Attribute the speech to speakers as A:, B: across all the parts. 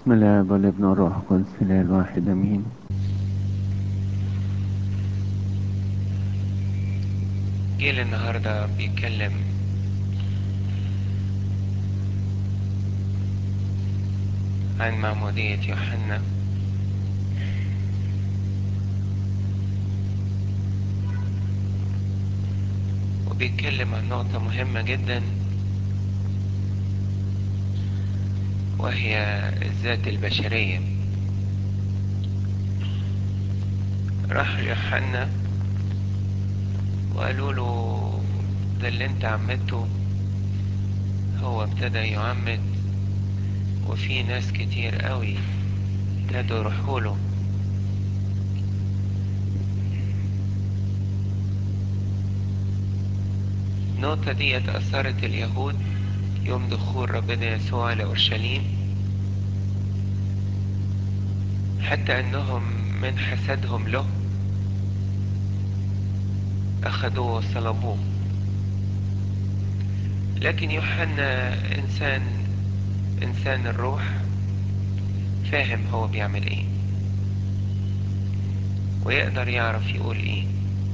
A: بسم الله والابن والروح القدس الاله الواحد امين.
B: جيل النهاردة بيتكلم عن معمودية يوحنا، وبيتكلم عن نقطة مهمة جدا، وهي الذات البشرية. راح يوحنا وقالوا له ده اللي انت عمدته. هو ابتدى يعمد، وفي ناس كتير قوي ابتدوا يروحوا له. النقطة دي أثرت اليهود يوم دخول ربنا يسوع لأورشليم، حتى أنهم من حسدهم له أخذوه وصلبوه. لكن يوحنا إنسان الروح، فاهم هو بيعمل ايه ويقدر يعرف يقول ايه.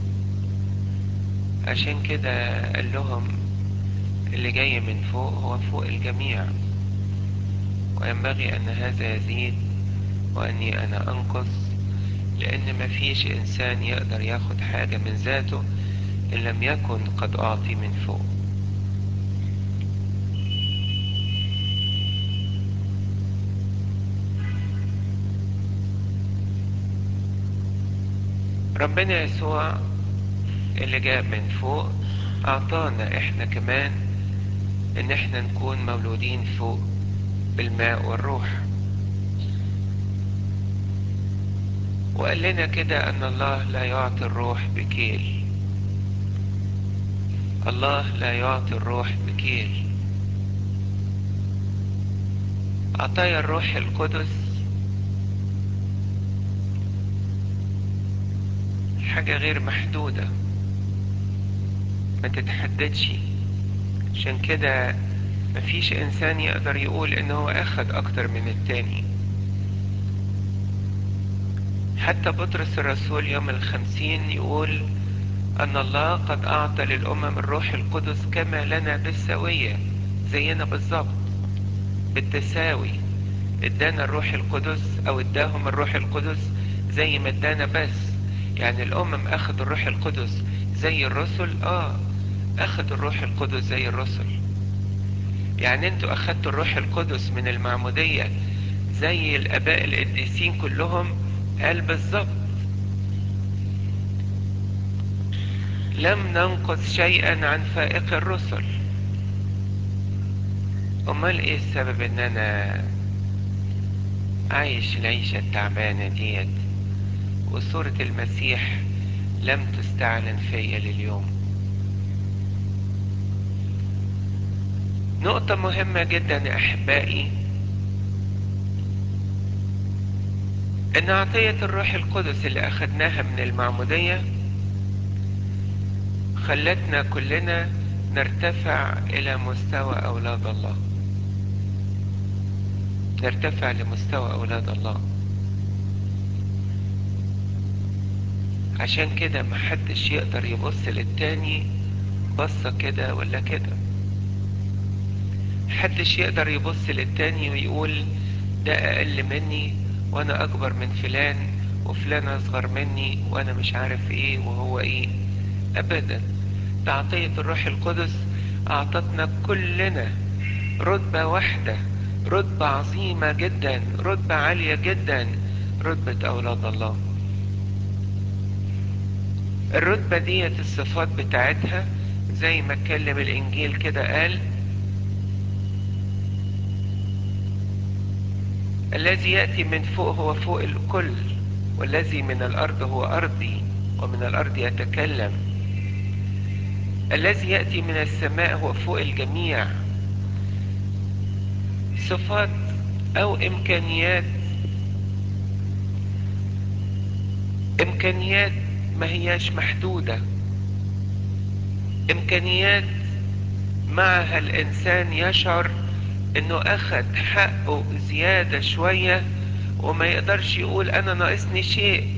B: عشان كده قال لهم اللي جاي من فوق هو فوق الجميع، وينبغي ان هذا يزيد واني انا انقص، لان مفيش انسان يقدر ياخد حاجة من ذاته ان لم يكن قد اعطي من فوق. ربنا يسوع اللي جاء من فوق اعطانا احنا كمان ان احنا نكون مولودين فوق بالماء والروح، وقال لنا كده ان الله لا يعطي الروح بكيل. الله لا يعطي الروح بكيل. عطايا الروح القدس حاجة غير محدودة، ما تتحددش. عشان كده مفيش انسان يقدر يقول انه هو اخد اكتر من التاني. حتى بطرس الرسول يوم الخمسين يقول ان الله قد اعطى للامم الروح القدس كما لنا بالسوية، زينا بالظبط بالتساوي. ادانا الروح القدس او اداهم الروح القدس زي ما ادانا. بس يعني الامم اخذوا الروح القدس زي الرسل، اخذوا الروح القدس زي الرسل. يعني انتوا اخذتوا الروح القدس من المعمودية زي الاباء القديسين كلهم. قال بالظبط لم ننقص شيئا عن فائق الرسل. امال ايه السبب ان انا عايش العيشة التعبانة ديت وصورة المسيح لم تستعلن فيا لليوم؟ نقطة مهمة جدا يا احبائي، ان عطية الروح القدس اللي اخدناها من المعمودية خلتنا كلنا نرتفع الى مستوى اولاد الله، نرتفع لمستوى اولاد الله. عشان كده محدش يقدر يبص للتاني بصة كده ولا كده. محدش يقدر يبص للتاني ويقول ده اقل مني وانا اكبر من فلان، وفلان اصغر مني وانا مش عارف ايه وهو ايه. ابدا. تعطية الروح القدس اعطتنا كلنا رتبة واحدة، رتبة عظيمة جدا، رتبة عالية جدا، رتبة اولاد الله. الرتبة ديت الصفات بتاعتها زي ما اتكلم الانجيل كده، قال الذي يأتي من فوق هو فوق الكل، والذي من الارض هو ارضي ومن الارض يتكلم. الذي يأتي من السماء هو فوق الجميع. صفات او امكانيات ما هياش محدودة. امكانيات معها الانسان يشعر انه اخد حقه زيادة شوية وما يقدرش يقول انا ناقصني شيء.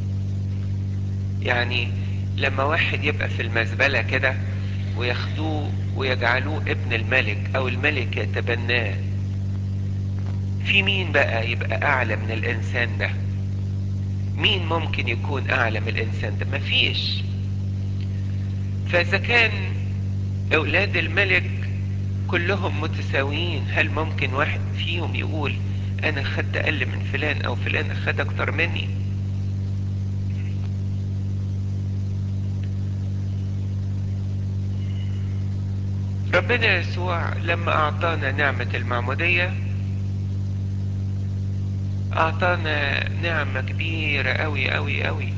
B: يعني لما واحد يبقى في المزبلة كده وياخدوه ويجعلوه ابن الملك او الملك يتبناه، في مين بقى يبقى اعلى من الانسان ده؟ مين ممكن يكون اعلى من الانسان ده؟ مفيش. فاذا كان اولاد الملك كلهم متساويين، هل ممكن واحد فيهم يقول انا خدت اقل من فلان او فلان اخد اكتر مني؟ ربنا يسوع لما اعطانا نعمة المعمودية اعطانا نعمة كبيرة اوي اوي اوي.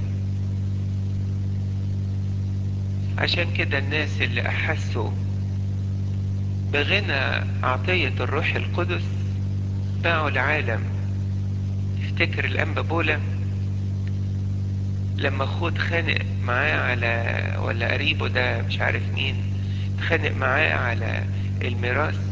B: عشان كده الناس اللي احسوا بغنى عطية الروح القدس باعوا العالم. افتكر الانبا بولا لما اخوه اتخانق معاه على، ولا قريبه ده مش عارف مين، اتخانق معاه على الميراث،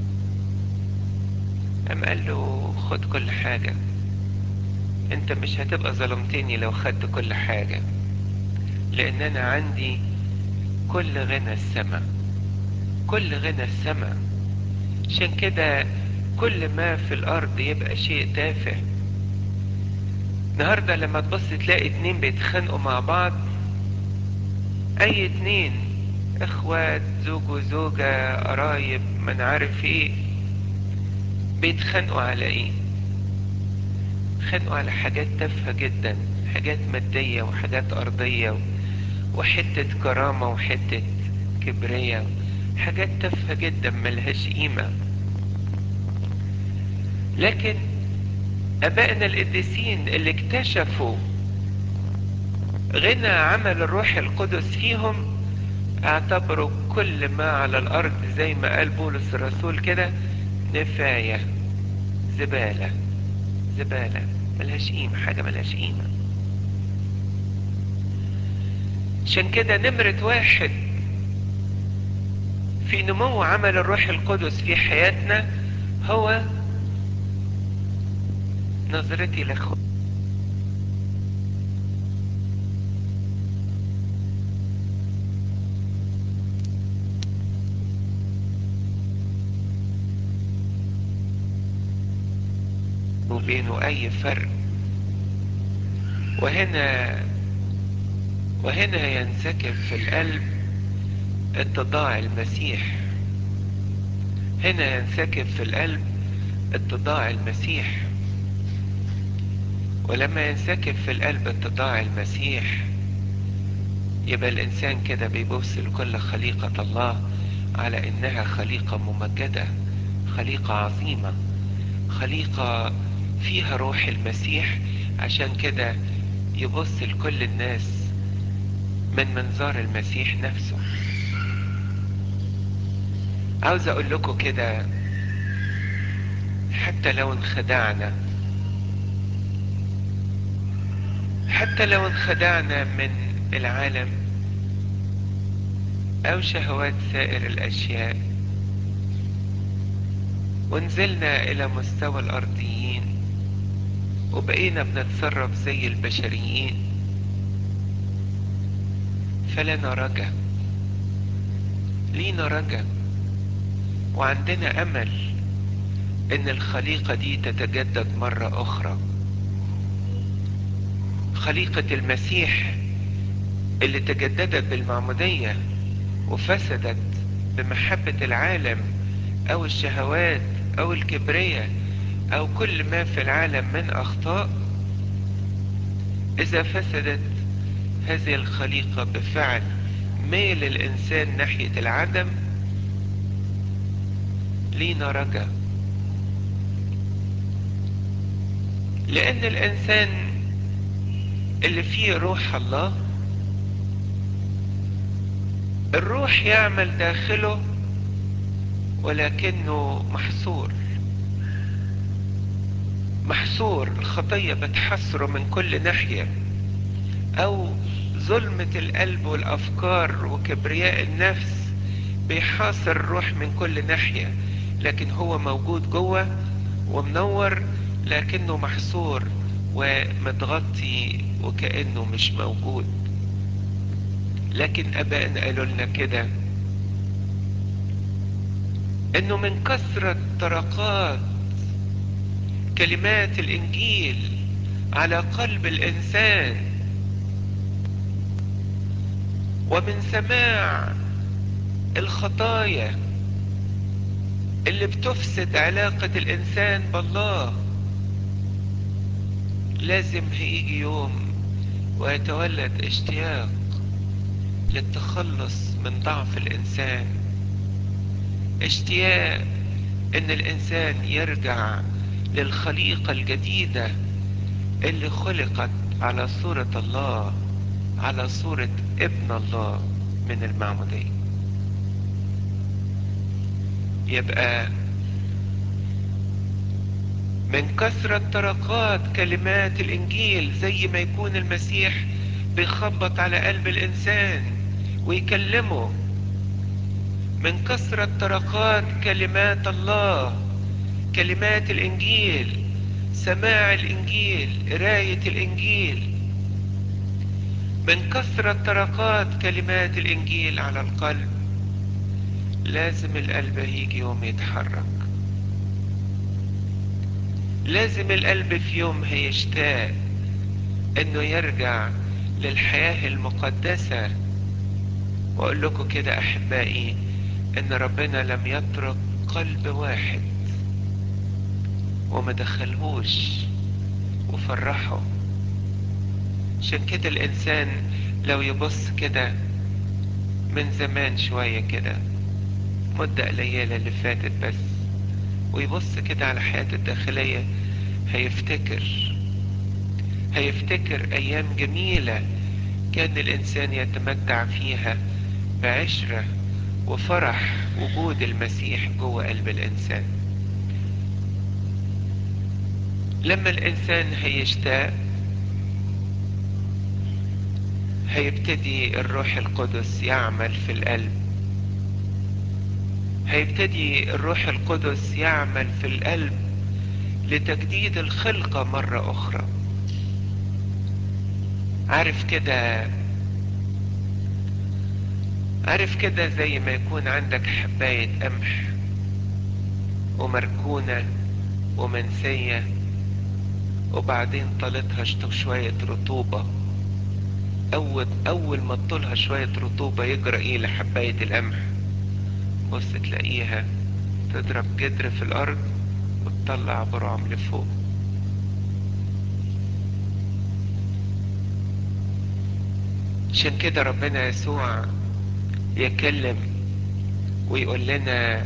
B: قام قال له خد كل حاجة، انت مش هتبقى ظلمتني لو خدت كل حاجة، لان انا عندي كل غنى السماء، كل غنى السماء. عشان كده كل ما في الارض يبقى شيء تافه. النهاردة لما تبص تلاقي اتنين بيتخانقوا مع بعض، اي اتنين اخوات، زوج وزوجة، قرايب، من عارف ايه، بيتخانقوا على ايه؟ بيتخانقوا على حاجات تافهة جدا، حاجات مادية وحاجات ارضية وحتة كرامة وحتة كبرية، حاجات تافهة جدا ملهاش قيمة. لكن ابائنا القديسين اللي اكتشفوا غنى عمل الروح القدس فيهم اعتبروا كل ما على الارض زي ما قال بولس الرسول كده نفاية، زبالة، زبالة ملهاش قيمة، حاجة ملهاش قيمة. عشان كده نمرة واحد في نمو عمل الروح القدس في حياتنا هو نظرتي لاخوه. وبينه اي فرق. وهنا ينسكب في القلب اتضاع المسيح. هنا ينسكب في القلب اتضاع المسيح. ولما ينسكب في القلب اتضاع المسيح، يبقى الانسان كده بيبص لكل خليقة الله على انها خليقة ممجدة، خليقة عظيمة، خليقة فيها روح المسيح. عشان كده يبص لكل الناس من منظار المسيح نفسه. عاوز اقول لكم كده، حتى لو انخدعنا، حتى لو انخدعنا من العالم او شهوات سائر الاشياء ونزلنا الى مستوى الارضيين وبقينا بنتصرف زي البشريين، فلنا رجا، لينا رجا، وعندنا امل ان الخليقة دي تتجدد مرة اخرى. خليقة المسيح اللي تجددت بالمعمودية وفسدت بمحبة العالم او الشهوات او الكبرية او كل ما في العالم من اخطاء، اذا فسدت هذه الخليقة بفعل ميل الانسان ناحية العدم، لينا رجا. لان الانسان اللي فيه روح الله، الروح يعمل داخله ولكنه محصور، محصور. الخطية بتحصره من كل ناحية، او ظلمة القلب والافكار وكبرياء النفس بيحاصر الروح من كل ناحية. لكن هو موجود جوه ومنور، لكنه محصور ومتغطي وكأنه مش موجود. لكن ابائنا قالوا لنا كده، انه من كثرة طرقات كلمات الانجيل على قلب الانسان ومن سماع الخطايا اللي بتفسد علاقة الانسان بالله، لازم هيجي يوم ويتولد اشتياق للتخلص من ضعف الانسان، اشتياق ان الانسان يرجع للخليقة الجديدة اللي خلقت على صورة الله، على صورة ابن الله من المعمودية. يبقى من كثرة طرقات كلمات الانجيل، زي ما يكون المسيح بيخبط على قلب الانسان ويكلمه، من كثرة طرقات كلمات الله، كلمات الانجيل، سماع الانجيل، قراية الانجيل، من كثرة طرقات كلمات الانجيل على القلب، لازم القلب هيجي يوم يتحرك، لازم القلب في يوم هيشتاق انه يرجع للحياة المقدسة. واقول لكم كده احبائي، ان ربنا لم يترك قلب واحد وما دخلهوش وفرحه. عشان كده الانسان لو يبص كده من زمان شوية كده، مدة قليلة اللي فاتت بس، ويبص كده على حياته الداخلية، هيفتكر ايام جميلة كان الانسان يتمتع فيها بعشرة وفرح وجود المسيح جوه قلب الانسان. لما الانسان هيشتاق، هيبتدي الروح القدس يعمل في القلب، هيبتدي الروح القدس يعمل في القلب لتجديد الخلقة مرة اخرى. عارف كده، زي ما يكون عندك حباية قمح ومركونة ومنسية، وبعدين طالتها شوية رطوبة. اول ما تطولها شوية رطوبة يجرى ايه لحباية القمح؟ بص تلاقيها تضرب جدر في الارض وتطلع برعم لفوق. عشان كده ربنا يسوع يكلم ويقول لنا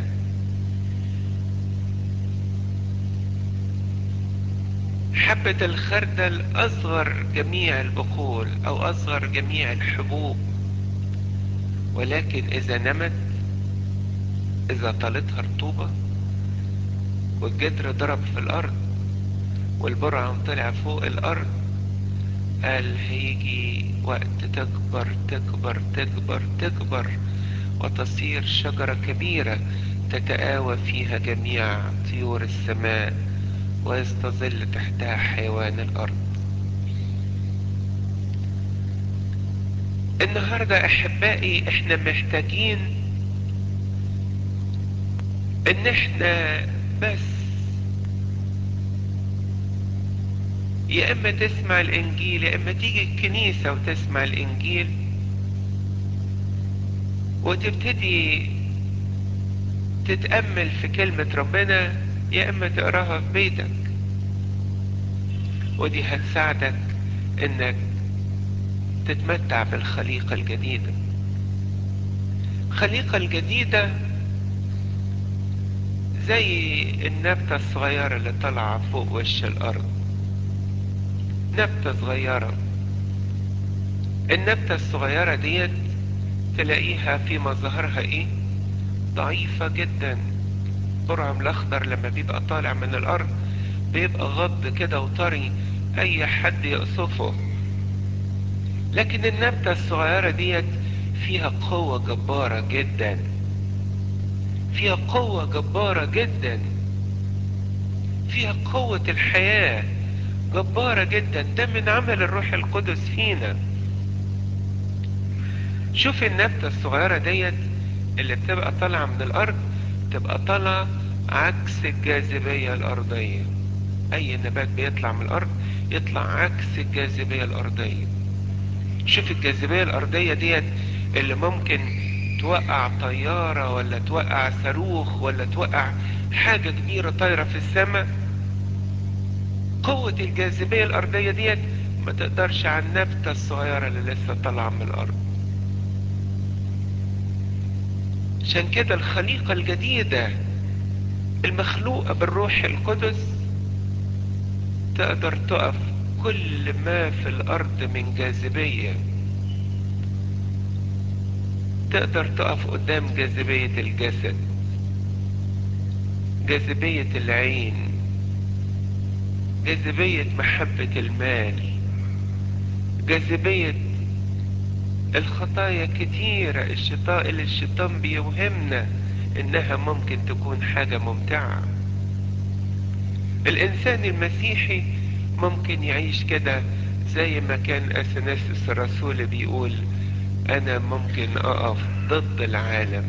B: حبة الخردل اصغر جميع البقول او اصغر جميع الحبوب، ولكن اذا نمت، اذا طالتها رطوبة والجدر ضرب في الارض والبرعم طلع فوق الارض، قال هيجي وقت تكبر تكبر تكبر تكبر وتصير شجرة كبيرة تتآوى فيها جميع طيور السماء ويستظل تحتها حيوان الارض. النهاردة احبائي احنا محتاجين ان احنا بس يا اما تسمع الانجيل، يا اما تيجي الكنيسة وتسمع الانجيل وتبتدي تتأمل في كلمة ربنا، يا اما تقراها في بيتك، ودي هتساعدك انك تتمتع بالخليقة الجديدة. الخليقة الجديدة زي النبتة الصغيرة اللي طالعة فوق وش الارض، نبتة صغيرة. النبتة الصغيرة ديت تلاقيها في مظهرها ايه؟ ضعيفة جدا. برعم الاخضر لما بيبقى طالع من الارض بيبقى غض كده وطري، اي حد يقصفه. لكن النبتة الصغيرة ديت فيها قوة جبارة جدا، فيها قوة جبارة جدا، فيها قوة الحياة جبارة جدا. ده من عمل الروح القدس فينا. شوف النبتة الصغيرة ديت اللي بتبقى طالعة من الارض، تبقى طالعة عكس الجاذبية الارضية. اي نبات بيطلع من الارض يطلع عكس الجاذبية الارضية. شوف الجاذبية الارضية ديت اللي ممكن توقع طيارة ولا توقع صاروخ ولا توقع حاجة كبيرة طايرة في السماء. قوة الجاذبية الارضية ديت ما تقدرش على النبتة الصغيرة اللي لسه طالعة من الارض. عشان كده الخليقة الجديدة المخلوقة بالروح القدس تقدر تقف كل ما في الارض من جاذبية. تقدر تقف قدام جاذبية الجسد، جاذبية العين، جاذبية محبة المال، جاذبية الخطايا كتيرة اللي الشيطان بيوهمنا انها ممكن تكون حاجة ممتعة. الانسان المسيحي ممكن يعيش كده زي ما كان اثناسيوس الرسول بيقول: انا ممكن اقف ضد العالم.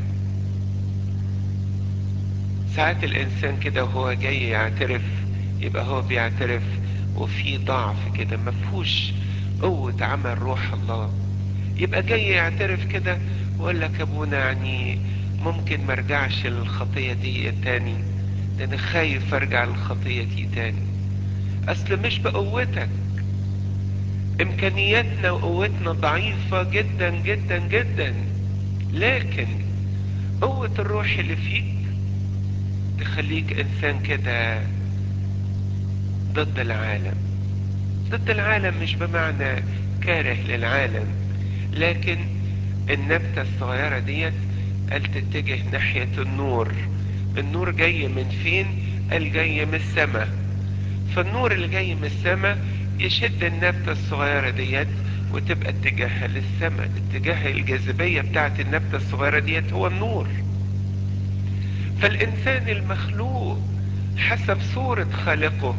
B: ساعات الانسان كده وهو جاي يعترف يبقى هو بيعترف وفي ضعف كده، مفهوش قوة عمل روح الله. يبقى جاي يعترف كده ويقول لك: ابونا يعني ممكن مرجعش للخطية دي تاني، ده انا خايف ارجع للخطية دي تاني. اصل مش بقوتك، امكانياتنا وقوتنا ضعيفة جدا جدا جدا، لكن قوة الروح اللي فيك تخليك انسان كده ضد العالم. ضد العالم مش بمعنى كاره للعالم، لكن النبتة الصغيرة ديت قال تتجه ناحية النور. النور جاي من فين؟ قال جاي من السماء. فالنور اللي جاي من السماء يشد النبتة الصغيرة ديت وتبقى اتجاهها للسماء. اتجاه الجاذبية بتاعت النبتة الصغيرة ديت هو النور. فالإنسان المخلوق حسب صورة خالقه،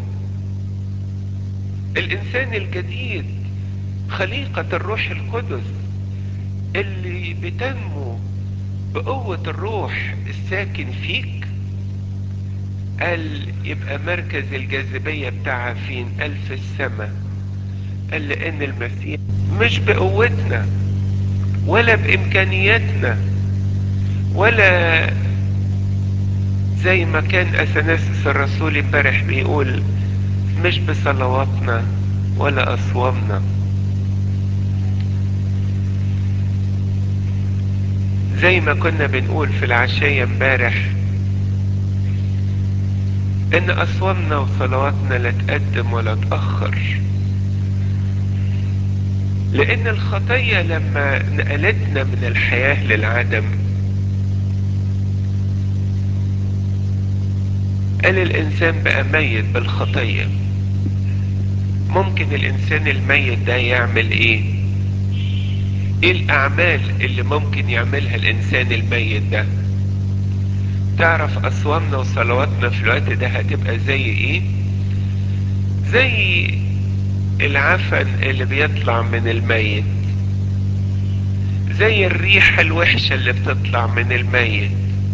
B: الإنسان الجديد خليقة الروح القدس اللي بتنمو بقوة الروح الساكن فيك، قال يبقى مركز الجاذبية بتاعها فين؟ قال في السماء. قال لأن المسيح مش بقوتنا ولا بإمكانياتنا ولا زي ما كان اثناسيوس الرسول امبارح بيقول: مش بصلواتنا ولا اصوامنا. زي ما كنا بنقول في العشية امبارح ان اصوامنا وصلواتنا لا تقدم ولا تأخر، لان الخطية لما نقلتنا من الحياة للعدم قال الانسان بقى ميت بالخطية. ممكن الانسان الميت ده يعمل ايه؟ ايه الاعمال اللي ممكن يعملها الانسان الميت ده؟ تعرف اصوامنا وصلواتنا في الوقت ده هتبقى زي ايه؟ زي العفن اللي بيطلع من الميت، زي الريحة الوحشة اللي بتطلع من الميت.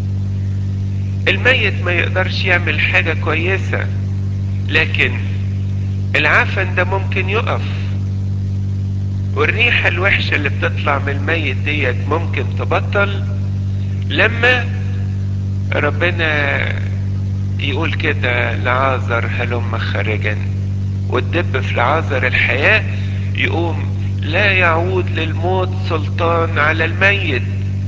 B: الميت ما يقدرش يعمل حاجة كويسة، لكن العفن ده ممكن يقف، والريحة الوحشة اللي بتطلع من الميت ديت ممكن تبطل لما ربنا يقول كده: لعازر هلم خارجا. والدب في لعازر الحياة يقوم لا يعود للموت سلطان على الميت،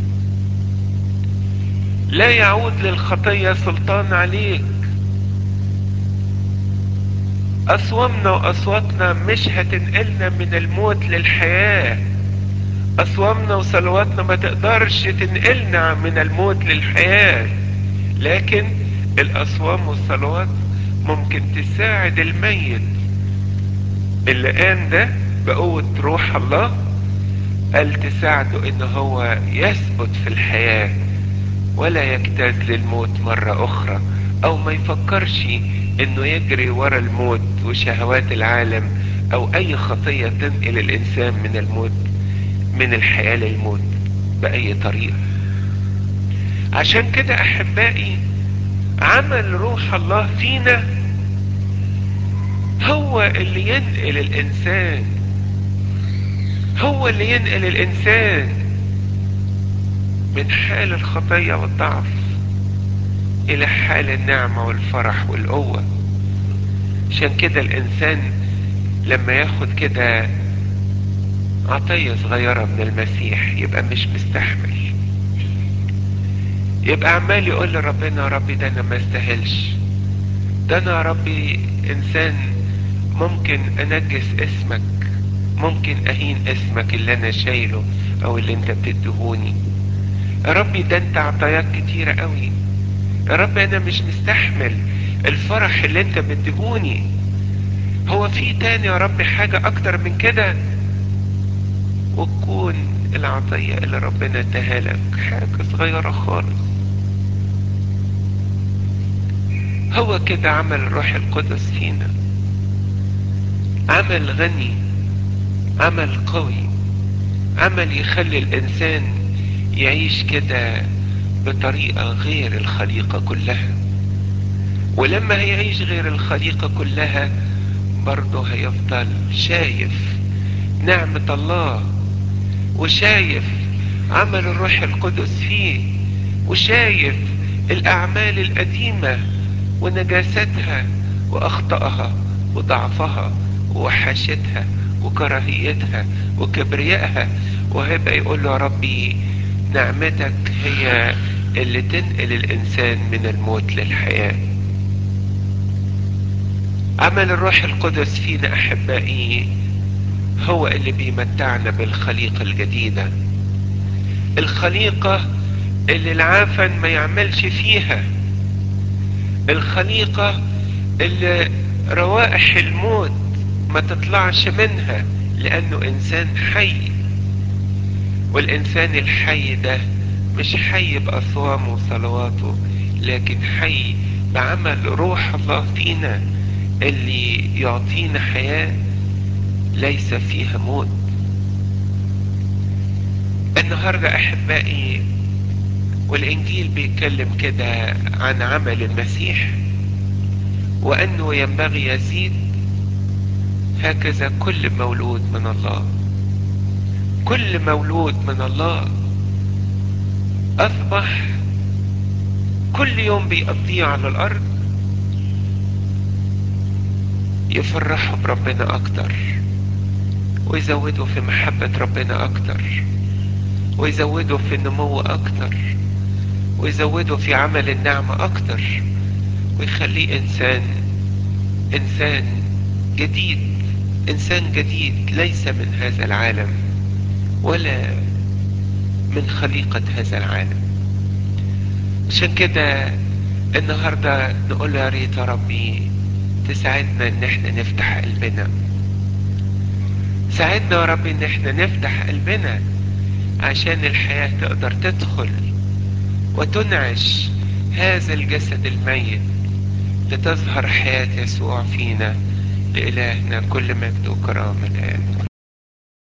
B: لا يعود للخطية سلطان عليك. أصوامنا وأصواتنا مش هتنقلنا من الموت للحياة. أصوامنا وصلواتنا ما تقدرش تنقلنا من الموت للحياة، لكن الأصوام والصلوات ممكن تساعد الميت اللي قام ده بقوة روح الله. قال تساعده ان هو يثبت في الحياة، ولا يجتاز للموت مرة اخرى، او ما يفكرش انه يجري ورا الموت وشهوات العالم او اي خطية تنقل الانسان من الموت، من الحياة للموت باي طريقة. عشان كده احبائي، عمل روح الله فينا هو اللي ينقل الانسان، هو اللي ينقل الانسان من حال الخطية والضعف الى حال النعمة والفرح والقوة. عشان كده الانسان لما ياخد كده عطية صغيرة من المسيح يبقى مش مستحمل، يبقى عمال يقول لربنا: يا ربي ده انا ما استاهلش، ده انا يا ربي انسان ممكن انجس اسمك، ممكن اهين اسمك اللي انا شايله او اللي انت بتدهوني. يا ربي ده انت عطاياك كتيرة قوي، يا رب انا مش مستحمل الفرح اللي انت مديهوني. هو في تاني يا رب حاجة اكتر من كده؟ وتكون العطية اللي ربنا اداها لك حاجة صغيرة خالص. هو كده عمل الروح القدس فينا، عمل غني، عمل قوي، عمل يخلي الانسان يعيش كده بطريقة غير الخليقة كلها. ولما هيعيش غير الخليقة كلها برضه هيفضل شايف نعمة الله، وشايف عمل الروح القدس فيه، وشايف الاعمال القديمة ونجاستها واخطائها وضعفها ووحشتها وكراهيتها وكبريائها، وهيبقى يقول له: يا ربي نعمتك هي اللي تنقل الانسان من الموت للحياة. عمل الروح القدس فينا احبائي هو اللي بيمتعنا بالخليقة الجديدة، الخليقة اللي العافن ما يعملش فيها، الخليقة اللي روائح الموت ما تطلعش منها، لانه انسان حي. والانسان الحي ده مش حي باصوامه وصلواته، لكن حي بعمل روح الله فينا اللي يعطينا حياة ليس فيها موت. النهاردة احبائي والانجيل بيتكلم كده عن عمل المسيح، وانه ينبغي يزيد، هكذا كل مولود من الله، كل مولود من الله اصبح كل يوم بيقضيه على الارض يفرحوا بربنا اكتر، ويزودوا في محبة ربنا اكتر، ويزودوا في النمو اكتر، ويزودوا في عمل النعمة اكتر، ويخليه انسان جديد، انسان جديد ليس من هذا العالم ولا من خليقة هذا العالم. عشان كده النهاردة نقول يا ريت يا ربي تساعدنا ان احنا نفتح قلبنا، ساعدنا يا ربي ان احنا نفتح قلبنا عشان الحياة تقدر تدخل وتنعش هذا الجسد الميت، لتظهر حياة يسوع فينا. لإلهنا كل مجد وكرامة الآن.